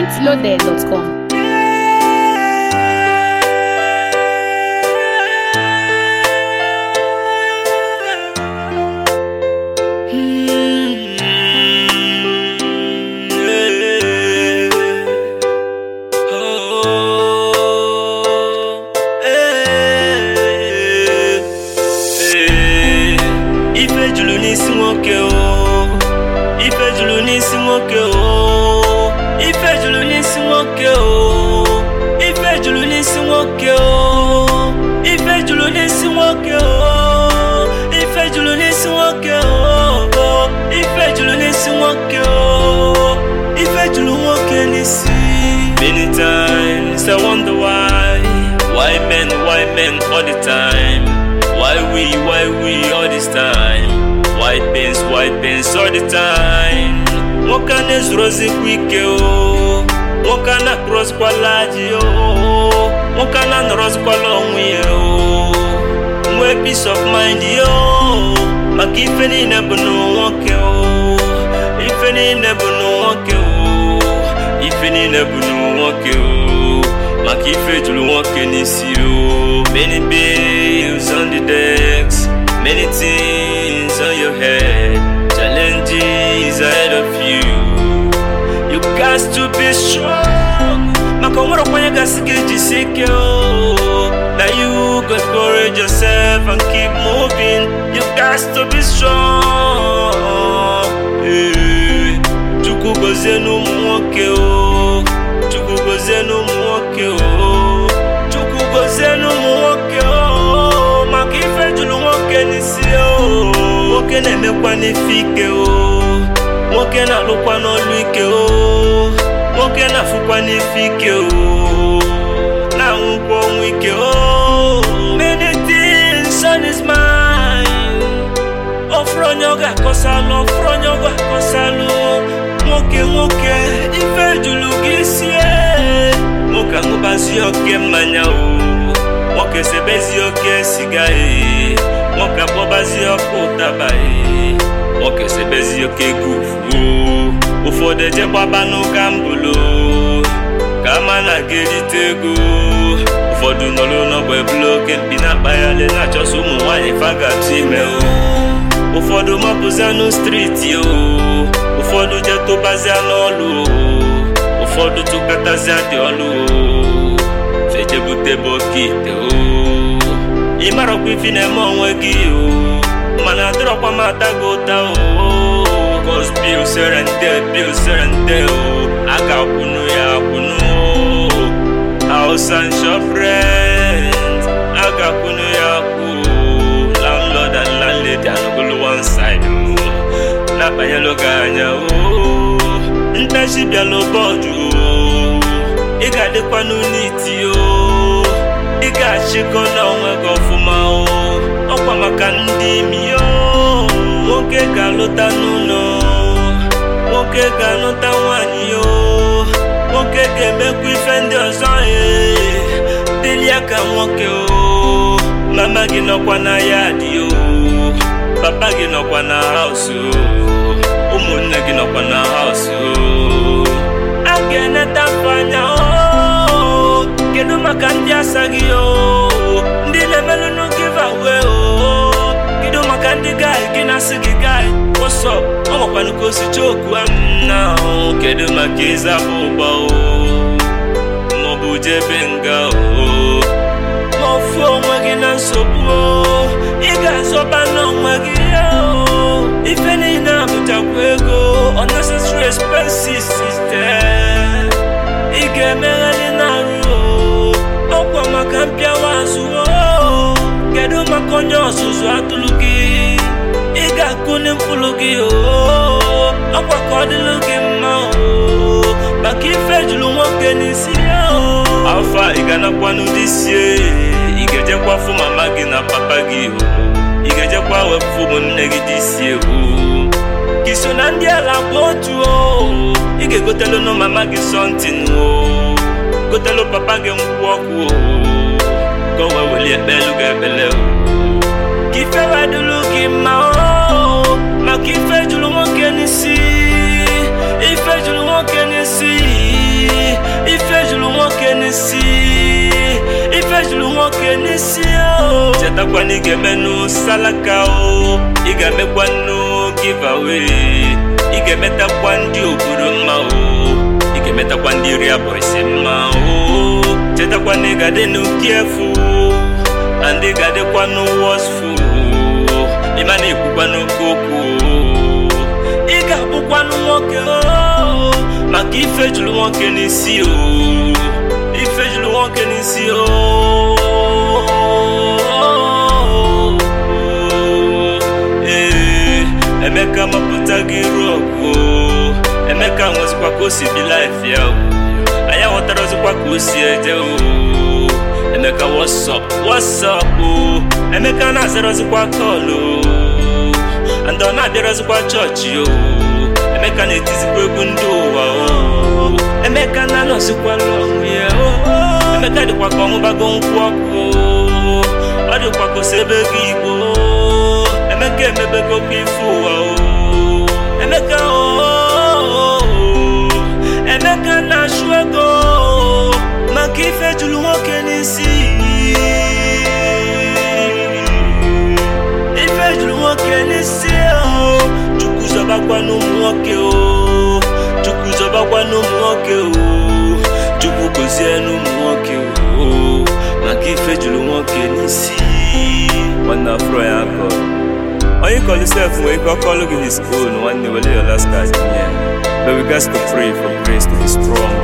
pointloaded.com. Many times I wonder why men all the time? Why we all this time? Why pains all the time? What can is rosy quick oh? What can I cross quality oh? What can I cross quality oh? More peace of mind yo. Ma keep any never no one oh. If any never no one oh. If any never no one oh. Ma keep it to walk in you. Many bills on the decks, many things on your head, challenges ahead of you. You got to be strong. Makomoro kwanya gasike secure. Now you got courage yourself and keep moving. You got to be strong. Chuku goze no mwoke o. Chuku goze no mwoke o. Chuku goze no mwoke o. Makife julu mwoke nisi o. Mwoke neme kwa nifike o. Mwoke na lukwa no luike o. Mwoke na fukwa nifike o. Na unko mwike o. Many things on his mind. Ofronyoga kosalo, ofronyoga kosalo. Mwoke, ife julu gisie. Mwoka ngubazi yoke manya o. Mwoke sebezi yoke sigae. Mwoka bobazi yoke tabae. Mwoke sebezi yoke gufu. Ufode jebwa banu kambulo. Kama na geritego. Ufodu nolo no bwebloke. Bina bayale na chosu muwanye fagati me o. Ufodu mapuzano street yo. Ufodu jeto bazia n'olu. Ufodu tukatazia di olu. Feje bute bokite o. Imaro kwifine monwegi o. Mana drop kwa matagota o. Cause bill serende o. Aga kunu ya kunu o. House and shop rent. Aga kunu ya kunu. Landlord and landlady anogulu one side o. Na panyelo ganya o. Ntashi bialo boju o. Iga de kwanu niti o. Iga shiko na onwego fuma o. Okwa maka ndi mi o. Mwoke galota nuno. Mwoke galota wanyi o. Mwoke gemekwu ife ndi ozo e. Dili aka mwoke o. Mama gi nokwa na yadi o. Papa gi nokwa na house o. Umunne gi nokwa na house o. Agene tafanya o. Kedu maka ndi asagi o. Ndi lemelu no give away o. Kedu maka ndi guy gina sigi guy. What's up? Omo kwanu kosi choku amna o. Kedu maka iza boba o. Mobu jebenga o. Mofo mwagi na nsobu o. Iga soba no mwagi o. Ife ni na buta kwego. Unnecessary expenses is there. Ige megani na ruo. Okwa makampia wazu o. Kedu makonyo suzu atulugi. Iga kuni mpulugi o. Okwa kodilugi ma o. Bakife julu mwoke nisi o. Alfa iga na kwanu disye. Igeje kwa fu mama gi na papa gi o. Igeje kwa wefu munne gi disye o. Kiso na ndi ala botu o. Ige gotelo no mama gi something o. Gotelo papa gi mkwoku o. Go weli ebelu ga ebele o. Kife wadulu gi ma o. Ma kife julu mwoke nisi. Ife julu mwoke nisi. ife juru nwoke n'isi o. Chetakwa na ị ga-emenụ salaka o, ị ga-emekwanụ giveaway, ị ga-emetakwa ndị obodo mma o, ị ga-emetakwa ndị ria boys mma o. Chetakwa na ị ga-adịnụ careful and ị ga-adịkwanụ watchful, ịma na ekwukwanụ okwu, ị ga-abụkwanụ nwoke o, maka ife juru nwoke n'isi o, ife juru nwoke n'isi o. Emeka mapụta gị rọgụ, Emeka nwezikwa ka o si bi life ya o, anya ghọtarazikwa ka o si eje o. Emeka what's up o, Emeka na-azarazikwa call o, and ọ na-abịarazikwa chọọchị o. Emeka na-etizikwa egwu ndị ụwa o, Emeka na-anọzikwa n'ọnwụ ya o. Emeka dịkwa ka ọṅụbago nkwụ ọkụ, ọ dịkwa ka o si ebe gị igbo. Emeka emebego kwa ife ụwa o, Emeka o, Emeka na-achụ ego maka ife juru nwoke n'isi, ife juru nwoke n'isi o. Chukwu zọbakwa n'ụmụ nwoke o, Chukwu zọbakwa n'ụmụ nwoke o, Chukwu gozie n'ụmụ nwoke o, maka ife juru nwoke n'isi. Nwanne afro ya akọ when you call yourself, when you call his own, one day will your last card in here. But we got to pray for grace to be strong.